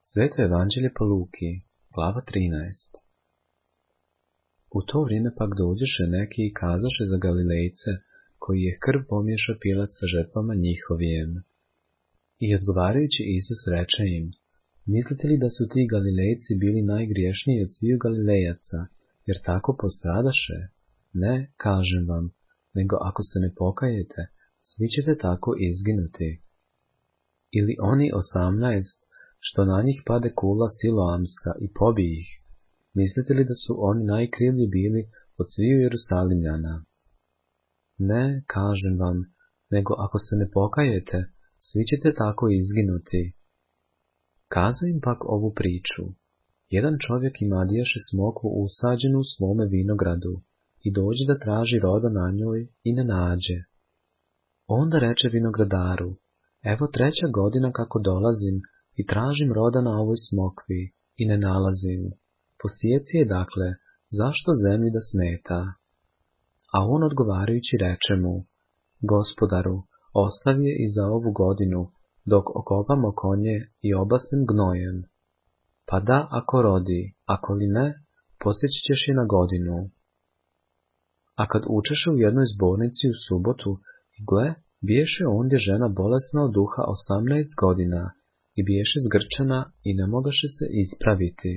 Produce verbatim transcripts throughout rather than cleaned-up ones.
Sveto evanđelje po Luki, glava trinaest. U to vrijeme pak dođoše neki i kazaše za Galilejce, koji je krv pomiješao Pilat sa žrtvama njihovijem. I odgovarajući Isus reče im, mislite li da su ti Galilejci bili najgriješniji od sviju Galilejaca, jer tako postradaše? Ne, kažem vam, nego ako se ne pokajete, svi ćete tako izginuti. Ili oni osamnaest, što na njih pade kula Siloamska i pobije ih, mislite li da su oni najkrivlji bili od sviju Jerusalimljana? Ne, kažem vam, nego ako se ne pokajete, svi ćete tako izginuti. Kaza im pak ovu priču. Jedan čovjek imadijaše smokvu usađenu u svome vinogradu i dođe da traži roda na njoj i ne nađe. Onda reče vinogradaru, evo treća godina kako dolazim i tražim roda na ovoj smokvi i ne nalazim. Posijeci je dakle, zašto zemlji da smeta? A on odgovarajući reče mu, gospodaru, ostavi je i za ovu godinu, dok okopamo konje i obasnem gnojem. Pa da, ako rodi, ako li ne, posjeći ćeš je na godinu. A kad učeše u jednoj zbornici u subotu, i gle, biješe ondje žena bolesna od duha osamnaest godina, i biješe zgrčana i ne mogaše se ispraviti.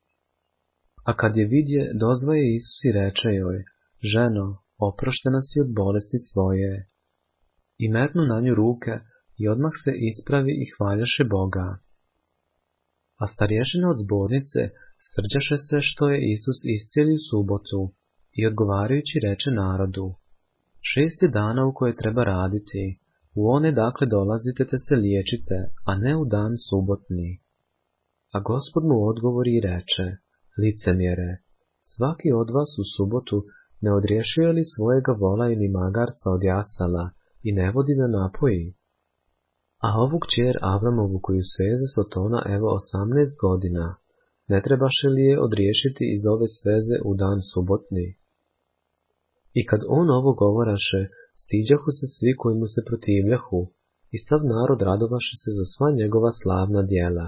A kad je vidje, dozvaje Isus i reče joj, ženo, oproštena si od bolesti svoje. I metnu na nju ruke i odmah se ispravi i hvaljaše Boga. A starješina od zbornice srđaše se što je Isus iscijelio subotu i odgovarajući reče narodu, šest je dana u koje treba raditi, u one dakle dolazite te se liječite, a ne u dan subotni. A Gospod mu odgovori i reče, licemjere, svaki od vas u subotu ne odriješio li svojega vola ili magarca od jasala i ne vodi da napoji? A ovu kćer Avramovu koju sveze Sotona evo osamnaest godina, ne trebaše li je odriješiti iz ove sveze u dan subotni? I kad on ovo govoraše, stiđahu se svi koji mu se protivljahu, i sav narod radovaše se za sva njegova slavna djela.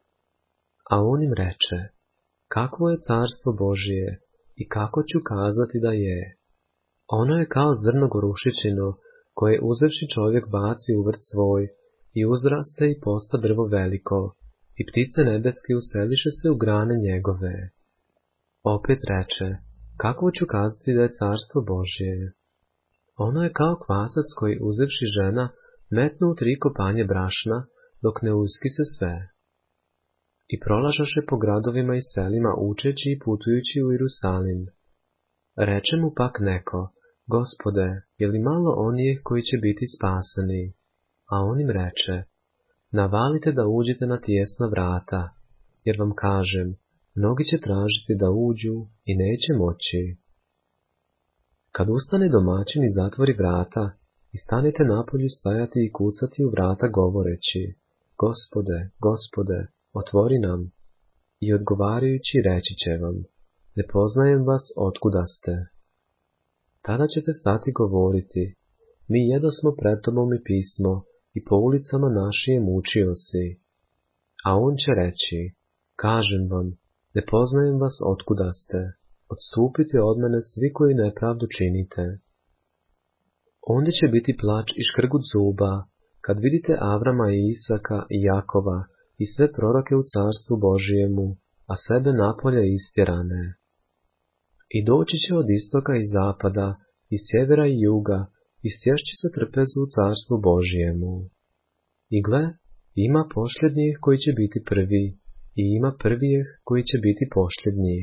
A on im reče, kakvo je carstvo Božije i kako ću kazati da je? Ono je kao zrno gorušičino, koje uzevši čovjek baci u vrt svoj, i uzraste i posta drvo veliko, i ptice nebeske useliše se u grane njegove. Opet reče, kako ću kazati da je carstvo Božje? Ono je kao kvasac koji uzevši žena, metnu u tri kopanje brašna, dok ne uskise sve. I prolažaše po gradovima i selima učeći i putujući u Jerusalim. Reče mu pak neko, Gospode, je li malo onih koji će biti spaseni? A on im reče, navalite da uđete na tijesna vrata, jer vam kažem, mnogi će tražiti da uđu i neće moći. Kad ustane domaćin i zatvori vrata, i stanete napolju stajati i kucati u vrata govoreći, Gospode, Gospode, otvori nam, i odgovarajući reći će vam, ne poznajem vas otkuda ste. Tada ćete stati govoriti, mi jedosmo pred tobom i pismo, i po ulicama našijem učio si. A on će reći, kažem vam, ne poznajem vas otkuda ste, odstupite od mene svi koji nepravdu činite. Ondje će biti plač i škrgut zuba, kad vidite Avrama i Isaka i Jakova i sve proroke u carstvu Božijemu, a sebe napolje istjerane. I doći će od istoka i zapada, i sjevera i juga, i sješći se trpezu u carstvu Božijemu. I gle, ima posljednjih koji će biti prvi, i ima prvijeh koji će biti posljednji.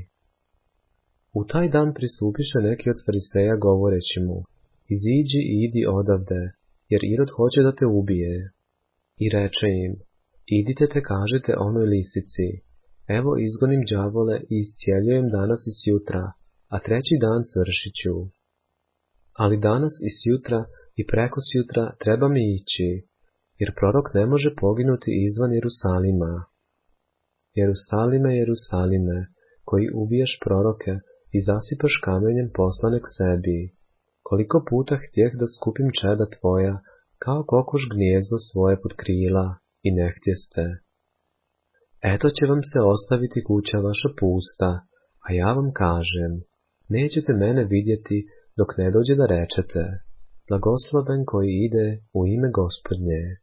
U taj dan pristupiše neki od fariseja govoreći mu, iziđi i idi odavde, jer Irod hoće da te ubije. I reče im, idite te kažete onoj lisici, evo izgonim đavole i iscijeljujem danas i sjutra, a treći dan svršit ću. Ali danas i sjutra i preko sjutra treba mi ići, jer prorok ne može poginuti izvan Jerusalima. Jerusalime, Jerusalime, koji ubijaš proroke i zasipaš kamenjem poslane k sebi, koliko puta htjeh da skupim čeda tvoja, kao kokoš gnijezdo svoje pod krila, i ne htjeste. Eto će vam se ostaviti kuća vaša pusta, a ja vam kažem, nećete mene vidjeti dok ne dođe da rečete, blagosloven koji ide u ime Gospodnje.